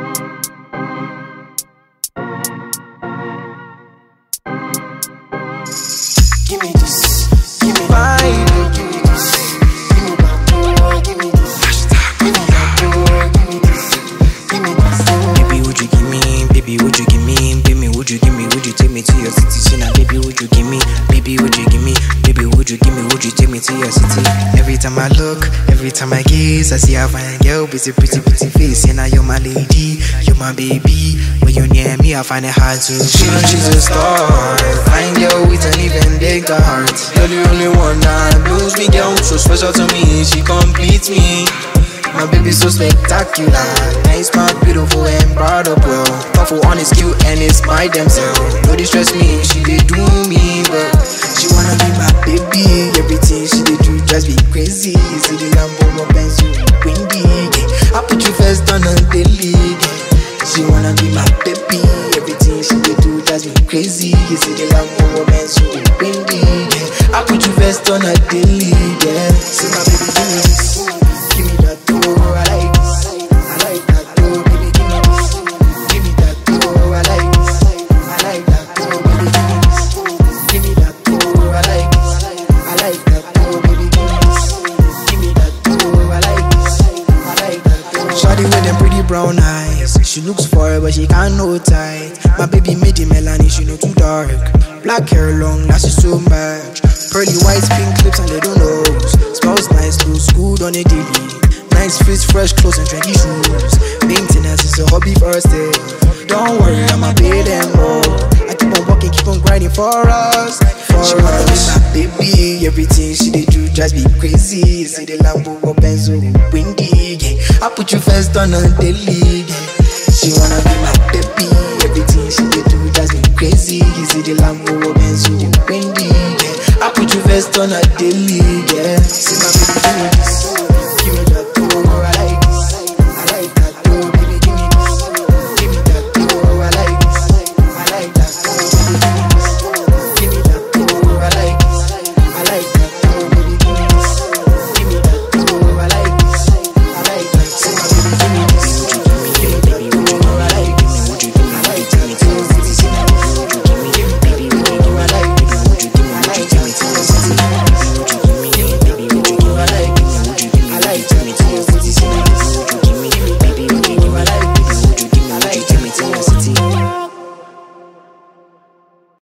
Give me this, give me mine, give me this, give me that, give me this, give me that, give me this, give me this. Baby, would you give me? Baby, would you give me? Baby, would you give me? Would you take me to your city? Say now, baby, would you give me? Baby, would you give me? Baby, would you give me? Would you take me to your city? Every time I look, every time I gaze, I see a fine girl with a pretty, pretty face. Say now, you're my lady, you're my baby. When you're near me, I find it hard to. She's a star, fine girl with an even bigger heart. You're the only one that blows me, girl, so special to me. She completes me. My baby's so spectacular, nice, smart, beautiful, and brought up well. Powerful, honest, cute, and it's by themselves. No distress me, she dey do me, but she wanna be my baby. Everything she dey do drives me crazy. You see the Lambo, my Benz, you windy. I put you first on a daily. She wanna be my baby. Everything she dey do drives me crazy. You see the Lambo, my Benz, you windy. I put you first on a daily. Yeah, see my baby do this. Give me that door, I like this. I like that door, baby, give me this. Give me that door, I like this. I like that door, baby, give me this. Give me that door, I like this. I like that door, baby, give me this. Give me that door, I like this. I like that door. Shawty with them pretty brown eyes. She looks for it, but she can't know tight. My baby made the Melanie, she know too dark. Black hair long, now she's so much. Pearly white, pink lips and little nose. Smells nice, looks good on a daily. Nice fits, fresh clothes and trendy shoes. Maintenance is a hobby first day. Don't worry, I'ma pay them all. I keep on walking, keep on grinding for us. She wanna be my baby. Everything she dey do drives me crazy. See the Lambo or Benz windy. Yeah. I put you first on a daily. Yeah. She wanna be my baby. Everything she dey do drives me crazy. You see the Lambo or Benz windy. Yeah. I put you first on a daily. Yeah.